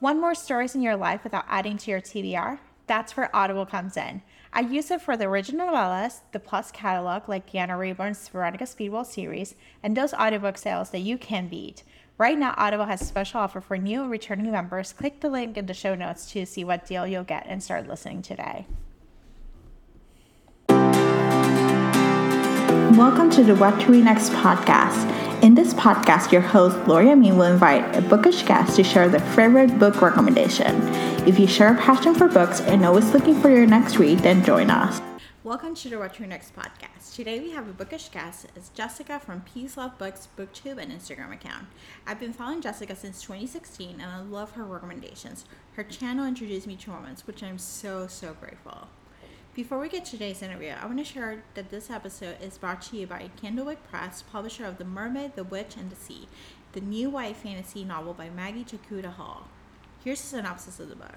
Want more stories in your life without adding to your TBR? That's where Audible comes in. I use it for the original novellas, the Plus catalog like Deanna Rayburn's Veronica Speedwell series, and those audiobook sales that you can beat. Right now, Audible has a special offer for new and returning members. Click the link in the show notes to see what deal you'll get and start listening today. Welcome to the What to Read Next podcast. In this podcast, your host, Lori Amin, will invite a bookish guest to share their favorite book recommendation. If you share a passion for books and always looking for your next read, then join us. Welcome to the What to Read Next podcast. Today we have a bookish guest. It's Jessica from Peace Love Books BookTube and Instagram account. I've been following Jessica since 2016 and I love her recommendations. Her channel introduced me to romance, which I'm so grateful. Before we get to today's interview, I want to share that this episode is brought to you by Candlewick Press, publisher of The Mermaid, the Witch, and the Sea, the new YA fantasy novel by Maggie Jakuta Hall. Here's a synopsis of the book.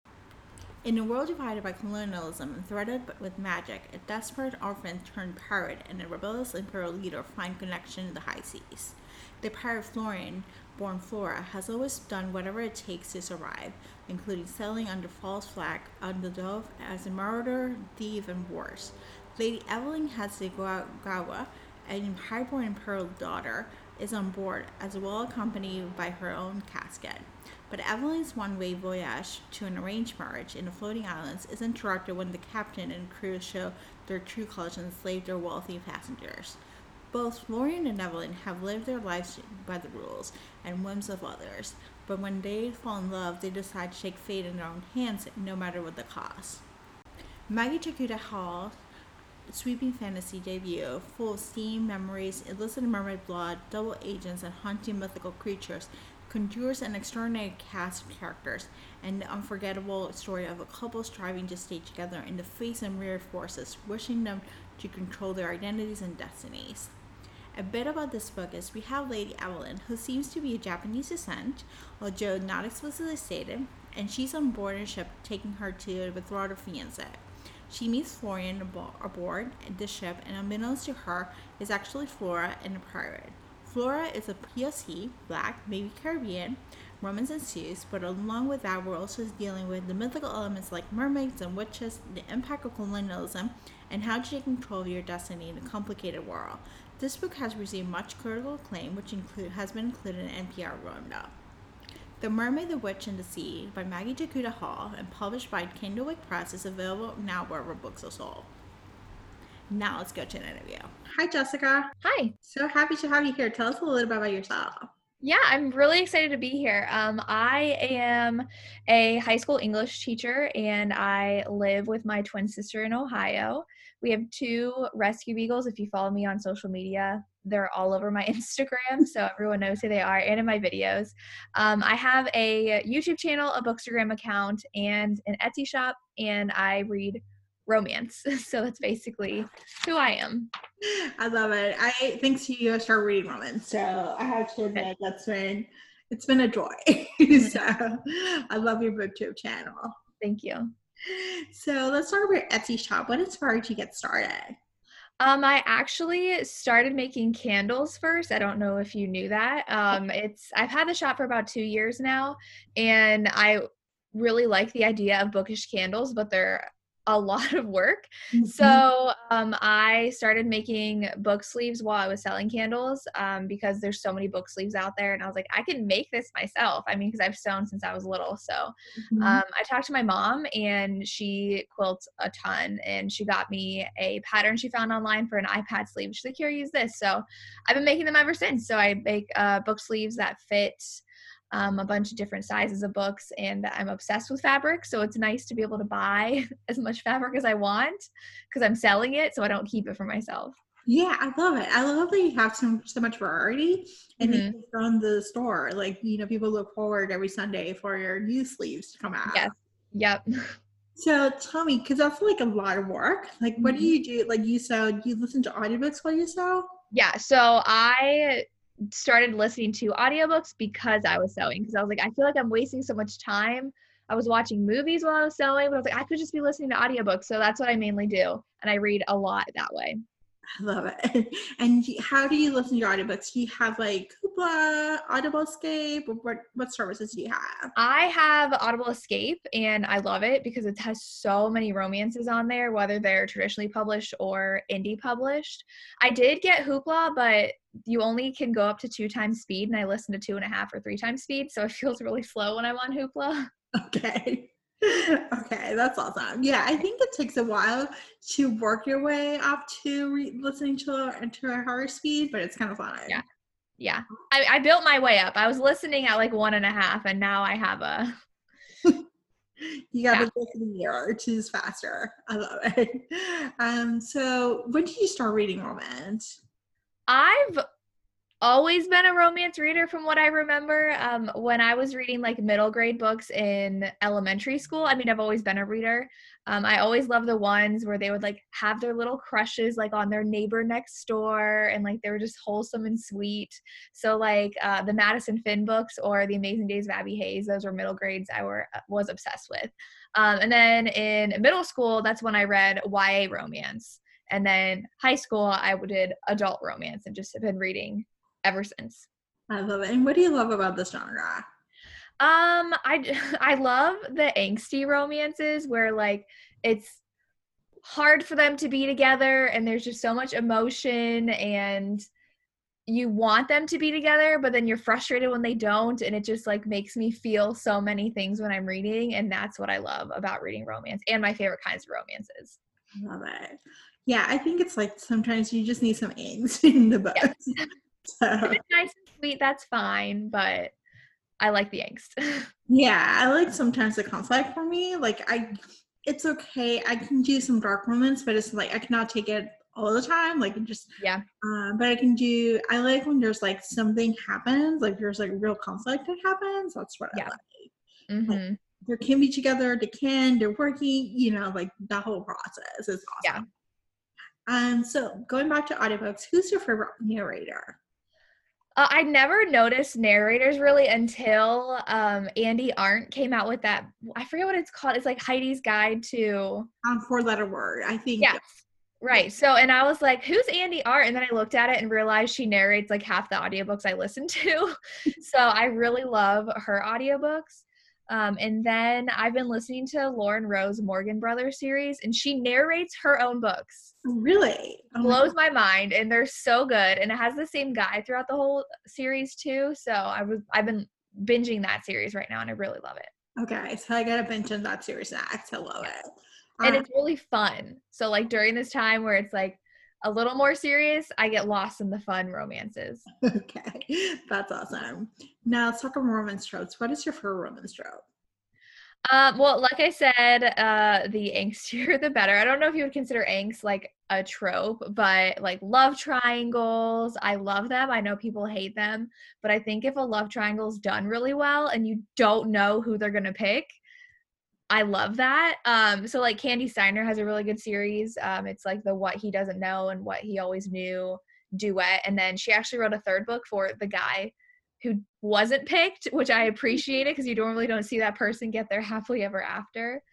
In a world divided by colonialism and threaded with magic, a desperate orphan turned pirate and a rebellious imperial leader find connection in the high seas. The pirate Florian, born Flora, has always done whatever it takes to survive, including sailing under false flag on the Dove as a marauder, thief, and worse. Lady Evelyn Hasegawa, a highborn imperial daughter, is on board, as well accompanied by her own casket. But Evelyn's one-way voyage to an arranged marriage in the floating islands is interrupted when the captain and crew show their true colors and enslave their wealthy passengers. Both Florian and Evelyn have lived their lives by the rules and whims of others, but when they fall in love, they decide to take fate in their own hands, no matter what the cost. Maggie Jakuta Hall's sweeping fantasy debut, full of steam, memories, illicit mermaid blood, double agents, and haunting mythical creatures, conjures an extraordinary cast of characters and the unforgettable story of a couple striving to stay together in the face of myriad forces, wishing them to control their identities and destinies. A bit about this book is we have Lady Evelyn, who seems to be of Japanese descent, although not explicitly stated, and she's on board a ship taking her to betroth her fiancé. She meets Florian aboard the ship, and unbeknownst to her is actually Flora and a pirate. Flora is a POC, Black, maybe Caribbean, romance ensues, but along with that we're also dealing with the mythical elements like mermaids and witches, the impact of colonialism, and how to take control of your destiny in a complicated world. This book has received much critical acclaim, which has been included in NPR Roundup. The Mermaid, the Witch, and the Sea by Maggie Jakuta Hall and published by Candlewick Press is available now wherever books are sold. Now let's go to an interview. Hi, Jessica. Hi. So happy to have you here. Tell us a little bit about yourself. Yeah, I'm really excited to be here. I am a high school English teacher, and I live with my twin sister in Ohio. We have 2 rescue beagles. If you follow me on social media, they're all over my Instagram, so everyone knows who they are, and in my videos. I have a YouTube channel, a Bookstagram account, and an Etsy shop, and I read romance. So that's basically who I am. I love it. I think you started reading romance, so I have to admit it's been a joy. So I love your BookTube channel. Thank you. So let's start with your Etsy shop. What inspired you to get started? I actually started making candles first. I don't know if you knew that. I've had the shop for about 2 years now, and I really like the idea of bookish candles, but they're a lot of work. Mm-hmm. So I started making book sleeves while I was selling candles because there's so many book sleeves out there, and I was like, I can make this myself. I mean, because I've sewn since I was little. So I talked to my mom, and she quilts a ton, and she got me a pattern she found online for an iPad sleeve. She's like, here, use this. So I've been making them ever since. So I make book sleeves that fit a bunch of different sizes of books, and I'm obsessed with fabric, so it's nice to be able to buy as much fabric as I want because I'm selling it, so I don't keep it for myself. Yeah, I love it. I love that you have so much variety, and you can run the store. Like, people look forward every Sunday for your new sleeves to come out. Yes. Yep. So tell me, because that's like a lot of work. Like, what do you do? Like, you listen to audiobooks while you sew? Yeah. So I started listening to audiobooks because I was sewing, because I was like, I feel like I'm wasting so much time. I was watching movies while I was sewing, but I was like, I could just be listening to audiobooks. So that's what I mainly do. And I read a lot that way. I love it. And how do you listen to your audiobooks? Do you have like Hoopla, Audible Escape, or what services do you have? I have Audible Escape, and I love it because it has so many romances on there, whether they're traditionally published or indie published. I did get Hoopla, but you only can go up to 2 times speed, and I listen to 2.5 or 3 times speed, so it feels really slow when I'm on Hoopla. Okay. Okay, that's awesome. Yeah, I think it takes a while to work your way up to listening to a higher speed, but it's kind of fun. Yeah. Yeah. I built my way up. I was listening at like 1.5, and now I have a, You got yeah. to listen here or choose faster. I love it. So when did you start reading romance? I've always been a romance reader from what I remember. When I was reading like middle grade books in elementary school, I mean, I've always been a reader. I always loved the ones where they would like have their little crushes like on their neighbor next door, and like they were just wholesome and sweet. So like the Madison Finn books or The Amazing Days of Abby Hayes, those were middle grades I was obsessed with. And then in middle school, that's when I read YA romance. And then high school, I did adult romance and just have been reading ever since. I love it. And what do you love about this genre? I love the angsty romances where like it's hard for them to be together and there's just so much emotion and you want them to be together, but then you're frustrated when they don't, and it just like makes me feel so many things when I'm reading, and that's what I love about reading romance and my favorite kinds of romances. I love it. Yeah, I think it's like sometimes you just need some angst in the book. Yes. So, If it's nice and sweet, that's fine, but I like the angst. yeah, I like sometimes the conflict for me. Like it's okay. I can do some dark moments, but it's like I cannot take it all the time. Like just Yeah. but I like when there's like something happens, like there's like real conflict that happens. That's what I Yeah. like. Like Mm-hmm. they can be together, they're working, like that whole process is Yeah. awesome. So going back to audiobooks, who's your favorite narrator? I never noticed narrators really until Andy Arndt came out with that. I forget what it's called. It's like Heidi's Guide to. 4-letter word, I think. Yes. Right. So, and I was like, who's Andy Arndt? And then I looked at it and realized she narrates like half the audiobooks I listen to. So I really love her audiobooks. And then I've been listening to Lauren Rose Morgan Brothers series, and she narrates her own books. Really? Oh Blows my mind, and they're so good. And it has the same guy throughout the whole series too. So I've been binging that series right now, and I really love it. Okay, so I gotta mention that series next. I love it. And it's really fun. So like during this time where it's like a little more serious, I get lost in the fun romances. Okay, that's awesome. Now let's talk about romance tropes. What is your favorite romance trope? Well, like I said, the angstier the better. I don't know if you would consider angst like a trope, but like love triangles, I love them. I know people hate them, but I think if a love triangle is done really well and you don't know who they're gonna pick, I love that. So like Candy Steiner has a really good series. It's like the What He Doesn't Know and What He Always Knew duet. And then she actually wrote a third book for the guy who wasn't picked, which I appreciated because you normally don't see that person get their happily ever after.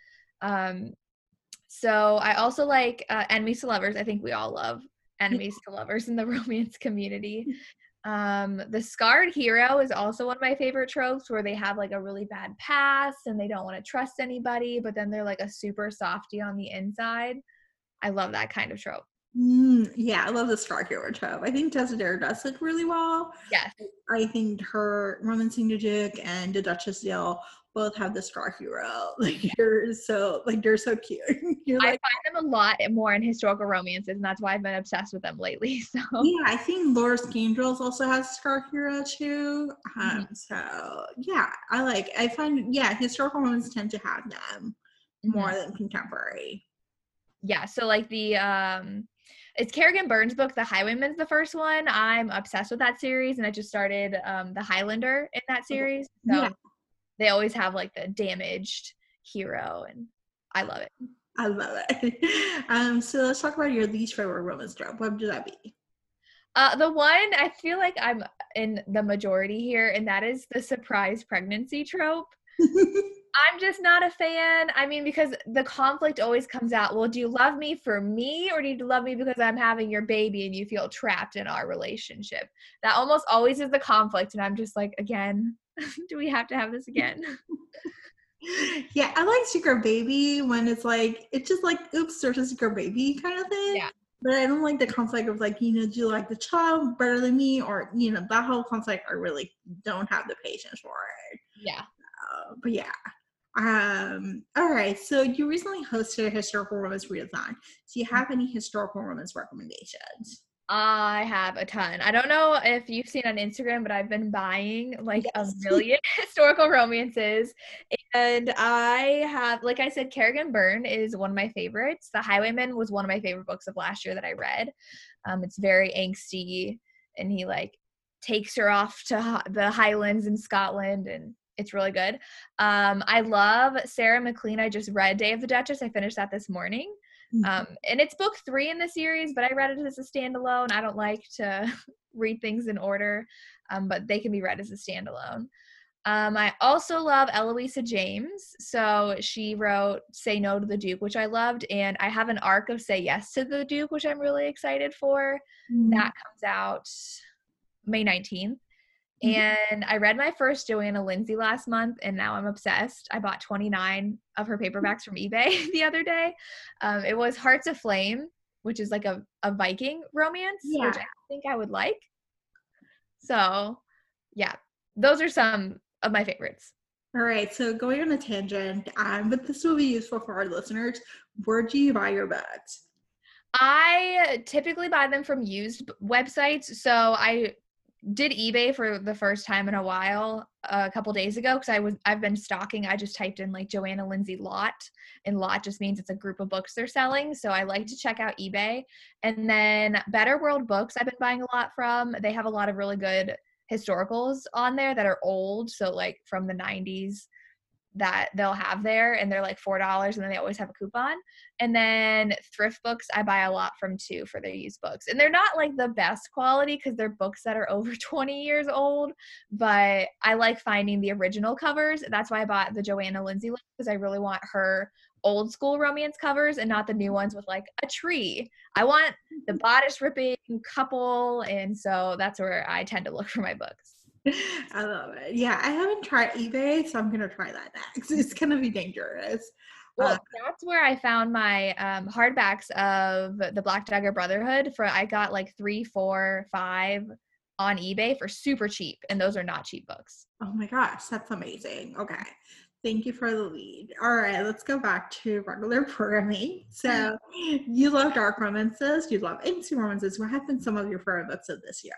So I also like Enemies to Lovers. I think we all love enemies to lovers in the romance community. The scarred hero is also one of my favorite tropes where they have like a really bad past and they don't want to trust anybody, but then they're like a super softie on the inside. I love that kind of trope. Yeah, I love the scarred hero trope. I think Desidera does it really well. Yes. I think her Romancing the Duke and the Duchess Dale both have the scar hero. Like they're so cute. You're I like, find them a lot more in historical romances, and that's why I've been obsessed with them lately. So yeah, I think Laura Scoundrels also has scar hero too. So yeah, I find historical romance tend to have them more than contemporary. Yeah, so like the it's Kerrigan Burns' book, The Highwayman's the first one. I'm obsessed with that series, and I just started The Highlander in that series. So Yeah. they always have like the damaged hero, and I love it. I love it. So let's talk about your least favorite romance trope. What would that be? The one I feel like I'm in the majority here, and that is the surprise pregnancy trope. I'm just not a fan. I mean, because the conflict always comes out. Well, do you love me for me, or do you love me because I'm having your baby and you feel trapped in our relationship? That almost always is the conflict. And I'm just like, again, do we have to have this again? Yeah, I like secret baby when it's like, it's just like, oops, there's a secret baby kind of thing. Yeah. But I don't like the conflict of like, do you like the child better than me? Or, that whole conflict, I really don't have the patience for it. Yeah. But yeah. All right. So you recently hosted a historical romance readathon. Do you have any historical romance recommendations? I have a ton. I don't know if you've seen on Instagram, but I've been buying like a Yes. million historical romances. And I have, like I said, Kerrigan Byrne is one of my favorites. The Highwayman was one of my favorite books of last year that I read. It's very angsty, and he like takes her off to the Highlands in Scotland, and it's really good. I love Sarah MacLean. I just read Day of the Duchess. I finished that this morning. And it's book 3 in the series, but I read it as a standalone. I don't like to read things in order, but they can be read as a standalone. I also love Eloisa James. So she wrote Say No to the Duke, which I loved. And I have an arc of Say Yes to the Duke, which I'm really excited for. That comes out May 19th. And I read my first Joanna Lindsey last month, and now I'm obsessed. I bought 29 of her paperbacks from eBay the other day. It was Hearts Aflame, which is like a Viking romance, which I think I would like. So, yeah, those are some of my favorites. All right. So going on a tangent, but this will be useful for our listeners. Where do you buy your books? I typically buy them from used websites. So I did eBay for the first time in a while a couple days ago because I've been stalking. I just typed in like Joanna Lindsey lot, and lot just means it's a group of books they're selling. So I like to check out eBay. And then Better World Books I've been buying a lot from. They have a lot of really good historicals on there that are old, so like from the 90s that they'll have there, and they're like $4, and then they always have a coupon. And then Thrift Books I buy a lot from too for their used books, and they're not like the best quality because they're books that are over 20 years old, but I like finding the original covers. That's why I bought the Joanna Lindsey one, because I really want her old school romance covers and not the new ones with like a tree. I want the bodice ripping couple, and so that's where I tend to look for my books. I love it. Yeah, I haven't tried eBay, so I'm gonna try that next. It's gonna be dangerous. Well, that's where I found my hardbacks of the Black Dagger Brotherhood. I got like 3, 4, 5 on eBay for super cheap, and those are not cheap books. Oh my gosh, that's amazing. Okay. Thank you for the lead. All right, let's go back to regular programming. So you love dark romances, you love angsty romances. What have been some of your favorite books of this year?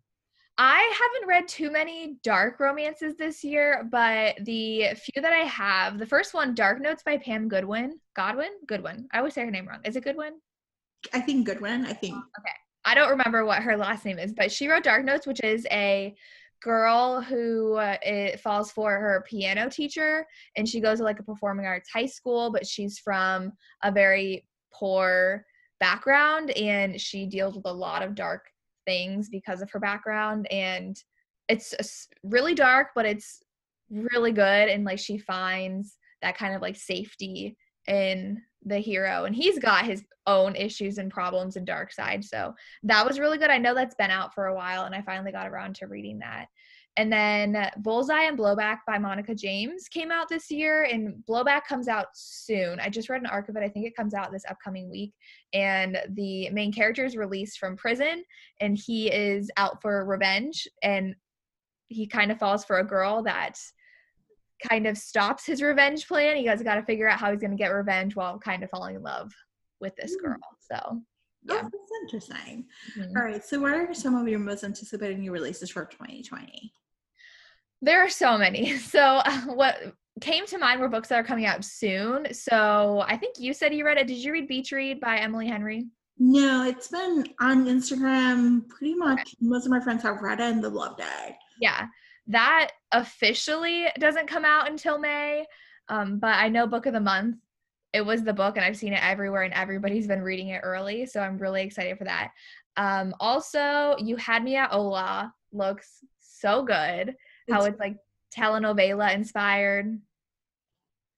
I haven't read too many dark romances this year, but the few that I have, the first one, Dark Notes by Pam Goodwin. Goodwin. I always say her name wrong. Is it Goodwin? I think Goodwin. Okay. I don't remember what her last name is, but she wrote Dark Notes, which is a girl who falls for her piano teacher, and she goes to like a performing arts high school, but she's from a very poor background, and she deals with a lot of dark things because of her background. And it's really dark, but it's really good, and like she finds that kind of like safety in the hero, and he's got his own issues and problems and dark side. So that was really good. I know that's been out for a while, and I finally got around to reading that. And then Bullseye and Blowback by Monica James came out this year, and Blowback comes out soon. I just read an arc of it. I think it comes out this upcoming week. And the main character is released from prison, and he is out for revenge, and he kind of falls for a girl that kind of stops his revenge plan. He has got to figure out how he's going to get revenge while kind of falling in love with this girl. So, yeah. Oh, that's interesting. Mm-hmm. All right. So what are some of your most anticipated new releases for 2020? There are so many. So what came to mind were books that are coming out soon. So I think you said you read it. Did you read Beach Read by Emily Henry? No, it's been on Instagram. Pretty much most of my friends have read it and they loved it. Yeah. That officially doesn't come out until May, but I know Book of the Month. It was the book, and I've seen it everywhere, and everybody's been reading it early, so I'm really excited for that. Also, You Had Me at Hola looks so good. How it's like telenovela inspired.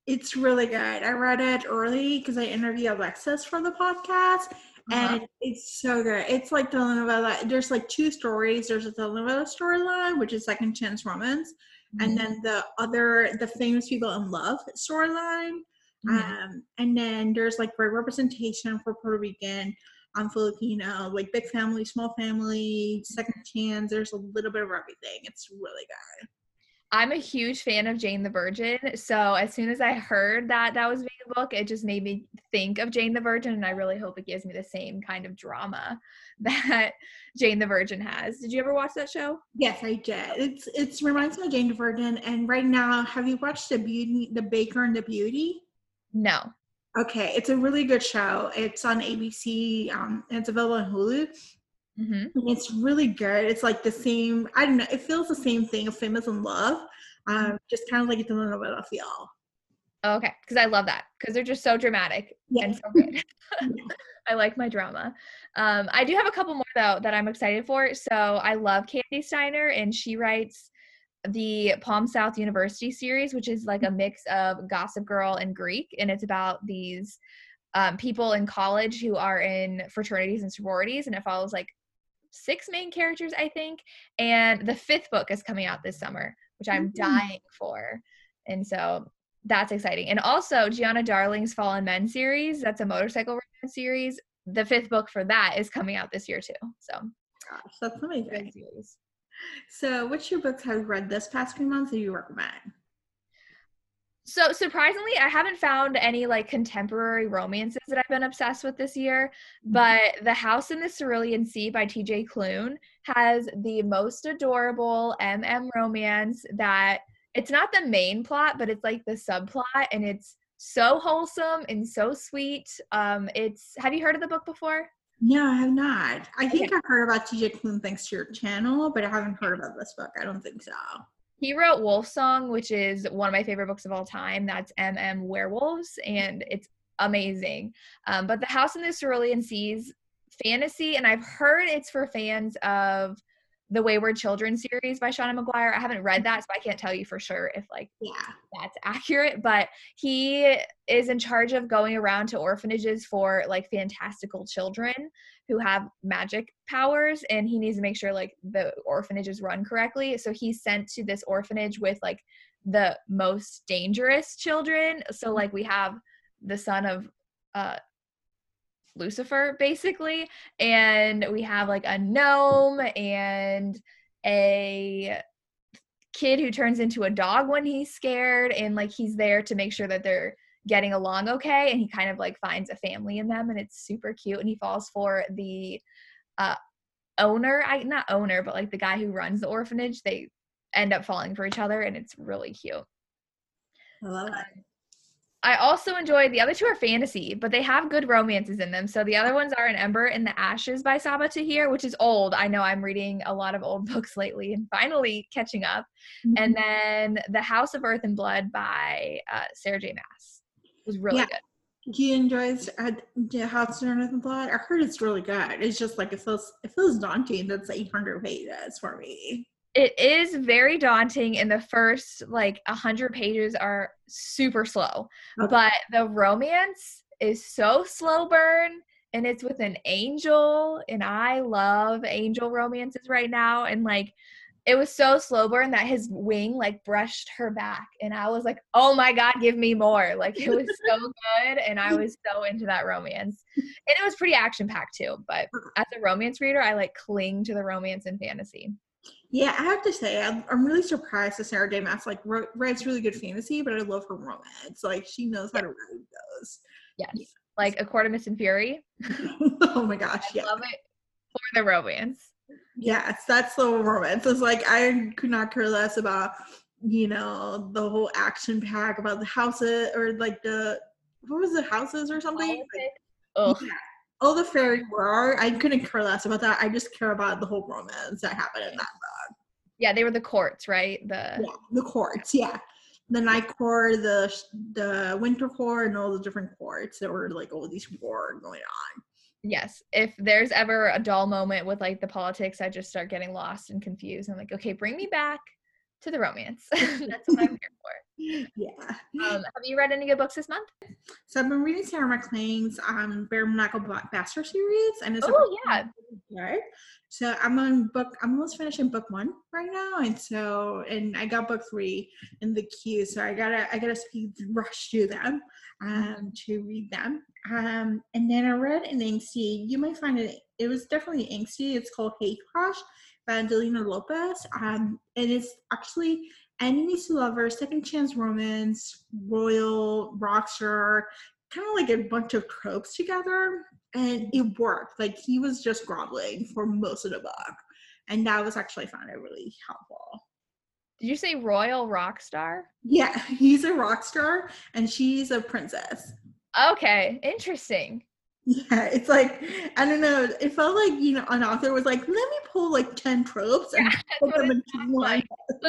It's really good. I read it early because I interviewed Alexis for the podcast, Uh-huh. and it's so good. It's like telenovela. There's like two stories. There's a telenovela storyline, which is Second Chance Romance, and Mhm. then the famous people in love storyline. Mhm. And then there's like great representation for Puerto Rican, Filipino, like big family, small family, Second Chance. There's a little bit of everything. It's really good. I'm a huge fan of Jane the Virgin, so as soon as I heard that that was being a book, it just made me think of Jane the Virgin, and I really hope it gives me the same kind of drama that Jane the Virgin has. Did you ever watch that show? Yes, I did. It's reminds me of Jane the Virgin. And right now, have you watched the Baker and the Beauty? No. Okay, it's a really good show. It's on ABC. And it's available on Hulu. Hmm. And it's really good. It's like the same. I don't know. It feels the same thing of Famous in Love. Just kind of like it's a little bit of feel. Okay, because I love that because they're just so dramatic and Yeah. so good. Yeah. I like my drama. I do have a couple more though that I'm excited for. So I love Candy Steiner, and she writes the Palm South University series, which is like a mix of Gossip Girl and Greek, and it's about these people in college who are in fraternities and sororities, and it follows like 6 main characters, I think. And the 5th book is coming out this summer, which I'm dying for, and so that's exciting. And also Gianna Darling's Fallen Men series, that's a motorcycle romance series. The 5th book for that is coming out this year too. So Gosh, that's good amazing. series. So, which two books have you read this past few months that you recommend? So surprisingly, I haven't found any like contemporary romances that I've been obsessed with this year, but The House in the Cerulean Sea by TJ Klune has the most adorable romance that it's not the main plot, but it's like the subplot, and it's so wholesome and so sweet. It's have you heard of the book before? No, I have not. I Okay. think I've heard about TJ Klune thanks to your channel, but I haven't heard about this book. I don't think so. He wrote Wolf Song, which is one of my favorite books of all time. That's Werewolves, and it's amazing. But The House in the Cerulean Seas fantasy, and I've heard it's for fans of the Wayward Children series by Shauna Maguire. I haven't read that, so I can't tell you for sure if like Yeah. that's accurate, but he is in charge of going around to orphanages for like fantastical children who have magic powers, and he needs to make sure like the orphanages run correctly. So he's sent to this orphanage with like the most dangerous children. So like we have the son of uh Lucifer basically, and we have like a gnome and a kid who turns into a dog when he's scared, and like he's there to make sure that they're getting along okay, and he kind of like finds a family in them, and it's super cute, and he falls for the uh owner, I not owner, but like the guy who runs the orphanage. They end up falling for each other, and it's really cute. I love it. I also enjoy the other two are fantasy, but they have good romances in them. So the other ones are An Ember in the Ashes by Saba Tahir, which is old. I know I'm reading a lot of old books lately and finally catching up. And then The House of Earth and Blood by Sarah J. Maas was really Yeah. good. Do you enjoy the House of Earth and Blood? I heard it's really good. It's just like it feels daunting. That's 800 pages for me. It is very daunting, and the first like 100 pages are super slow, Okay. but the romance is so slow burn, and it's with an angel, and I love angel romances right now. And like it was so slow burn that his wing like brushed her back, and I was like, oh my god, give me more. Like it was so good, and I was so into that romance, and it was pretty action packed too. But as a romance reader, I like cling to the romance and fantasy. Yeah, I have to say, I'm really surprised that Sarah J. Maas writes really good fantasy, but I love her romance. Like she knows how to write those. Yeah. Yes. Like A Court of Mist and Fury. Oh my gosh, I yeah. love it for the romance. Yes, that's the romance. It's like I could not care less about, the whole action pack about the houses or like what was the houses or something? Politics. Like, Ugh. yeah. All the fairy war. I couldn't care less about that. I just care about the whole romance that happened in that. Yeah, they were the courts, right? Yeah, the courts. Yeah, the night court, the winter court, and all the different courts. There were like all these war going on. Yes. If there's ever a dull moment with like the politics, I just start getting lost and confused. I'm like, okay, bring me back to the romance. That's what I'm here for. Yeah. Have you read any good books this month? So I've been reading Sarah MacLean's Bare Knuckle Bastard series, and it's Oh yeah. good. So I'm almost finishing book 1 right now, and I got book 3 in the queue, so I gotta speed rush through them to read them. And then I read an angsty. You might find it was definitely angsty. It's called Hate Crush by Angelina Lopez. And it's actually enemies to lovers, second chance romance, royal, rockstar, kind of like a bunch of tropes together. And it worked. Like, he was just groveling for most of the book. And that was actually, I found it really helpful. Did you say royal rock star? Yeah, he's a rock star and she's a princess. Okay, interesting. Yeah, it's like, I don't know, it felt like, an author was like, let me pull like 10 tropes and put them into one.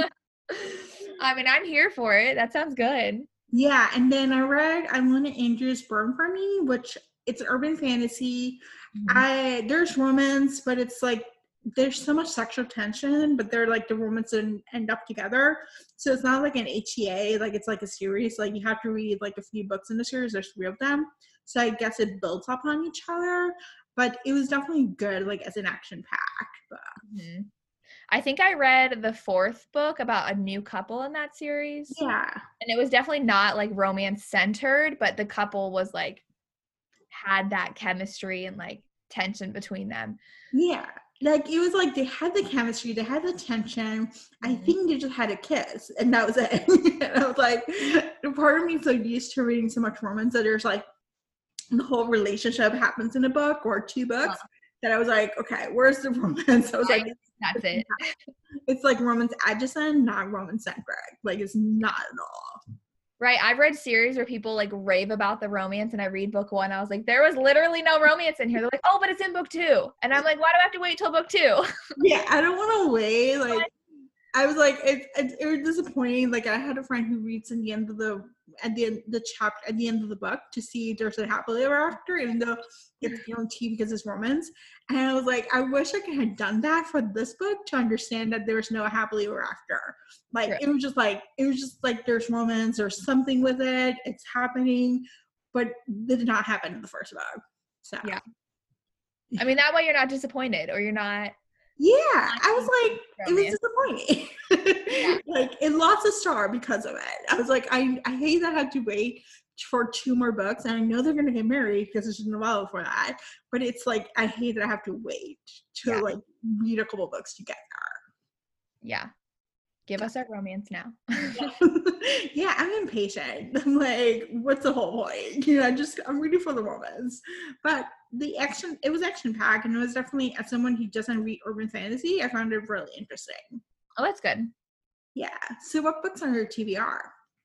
I mean, I'm here for it. That sounds good. Yeah, and then I read Ilona Andrews' Burn for Me, which it's urban fantasy. Mm-hmm. There's romance, but it's like there's so much sexual tension, but they're like the romance end up together. So it's not like an HEA, like it's like a series. Like you have to read like a few books in the series. There's 3 of them. So I guess it builds up on each other. But it was definitely good, like as an action-packed book. Mm-hmm. I think I read the 4th book about a new couple in that series. Yeah. And it was definitely not like romance centered, but the couple was like had that chemistry and like tension between them. Yeah. Like it was like they had the chemistry, they had the tension. I think they just had a kiss and that was it. And I was like, part of me is so used to reading so much romance that there's like the whole relationship happens in a book or 2 books that I was like, okay, where's the romance? I was like, that's it. It's like romance adjacent, not romance centric. Like it's not at all. Right. I've read series where people like rave about the romance and I read book 1. I was like, there was literally no romance in here. They're like, oh, but it's in book 2. And I'm like, why do I have to wait till book 2? Yeah, I don't want to wait. Like, I was like, it was disappointing. Like, I had a friend who reads in the end of the chapter at the end of the book to see if there's a happily ever after, even though it's guaranteed because it's romance. And I was like, I wish I could have done that for this book to understand that there's no happily ever after. Like, it was just like there's romance, there's something with it, it's happening, but it did not happen in the first book. So yeah. I mean, that way you're not disappointed or you're not. Yeah, I was like, it was disappointing. Yeah. Like, it lost a star because of it. I was like, I hate that I had to wait for 2 more books, and I know they're going to get married because there's a novella for that, but it's like, I hate that I have to wait to, like, read a couple books together. Yeah. Give us our romance now. Yeah, I'm impatient. I'm like, what's the whole point? I'm reading for the romance. But it was action-packed, and it was definitely, as someone who doesn't read urban fantasy, I found it really interesting. Oh, that's good. Yeah. So what books are on your TBR?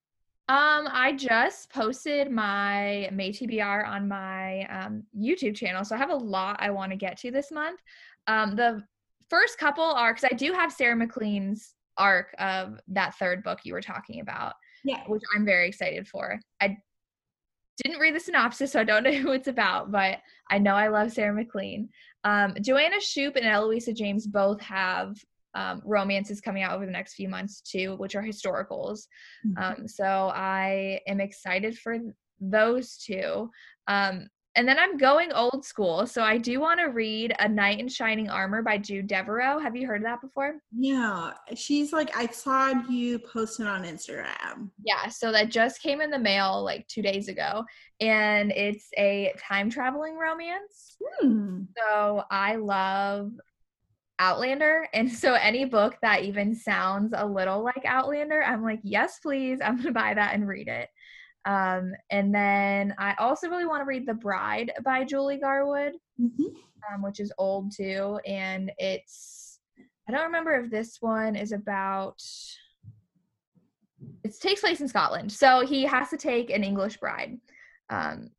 I just posted my May TBR on my YouTube channel, so I have a lot I want to get to this month. The first couple are, because I do have Sarah MacLean's arc of that 3rd book you were talking about, which I'm very excited for. I didn't read the synopsis, so I don't know who it's about, but I know I love Sarah MacLean. Joanna Shupe and Eloisa James both have romances coming out over the next few months too, which are historicals. So I am excited for those 2. And then I'm going old school. So I do want to read A Knight in Shining Armor by Jude Deveraux. Have you heard of that before? Yeah. She's like, I saw you posted on Instagram. Yeah. So that just came in the mail like 2 days ago. And it's a time traveling romance. So I love Outlander. And so any book that even sounds a little like Outlander, I'm like, yes, please. I'm going to buy that and read it. And then I also really want to read The Bride by Julie Garwood, which is old too. And I don't remember if this one is about, it takes place in Scotland. So he has to take an English bride. And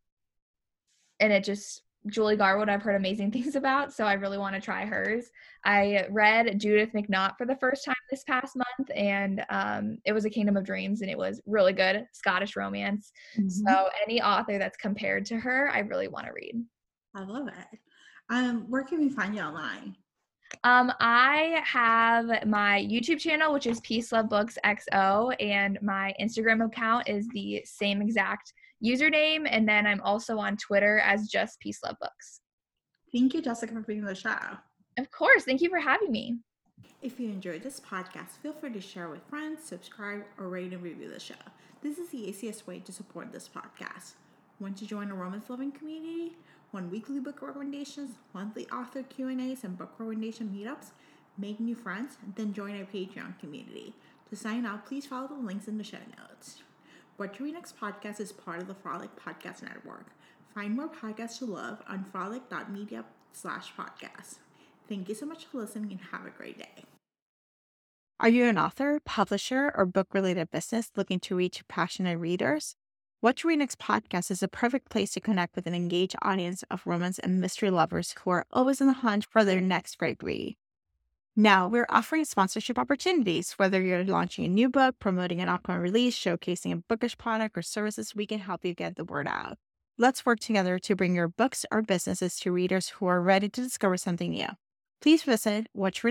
Julie Garwood, I've heard amazing things about, so I really want to try hers. I read Judith McNaught for the first time this past month, and it was A Kingdom of Dreams, and it was really good, Scottish romance. So any author that's compared to her, I really want to read. I love it. Where can we find you online? I have my YouTube channel, which is Peace Love Books XO, and my Instagram account is the same exact username. And then I'm also on Twitter as just Peace Love Books. Thank you, Jessica, for being on the show. Of course. Thank you for having me. If you enjoyed this podcast, feel free to share with friends, subscribe, or rate and review the show. This is the easiest way to support this podcast. Want to join a romance-loving community? Want weekly book recommendations, monthly author Q&As, and book recommendation meetups? Make new friends? Then join our Patreon community. To sign up, please follow the links in the show notes. What to Read Next podcast is part of the Frolic Podcast Network. Find more podcasts to love on frolic.media/podcast. Thank you so much for listening and have a great day. Are you an author, publisher, or book-related business looking to reach passionate readers? What to Read Next podcast is a perfect place to connect with an engaged audience of romance and mystery lovers who are always on the hunt for their next great read. Now, we're offering sponsorship opportunities. Whether you're launching a new book, promoting an upcoming release, showcasing a bookish product or services, we can help you get the word out. Let's work together to bring your books or businesses to readers who are ready to discover something new. Please visit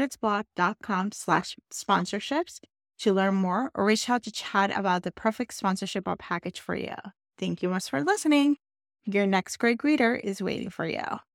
whattoreadnextblog.com/sponsorships to learn more or reach out to chat about the perfect sponsorship or package for you. Thank you much for listening. Your next great reader is waiting for you.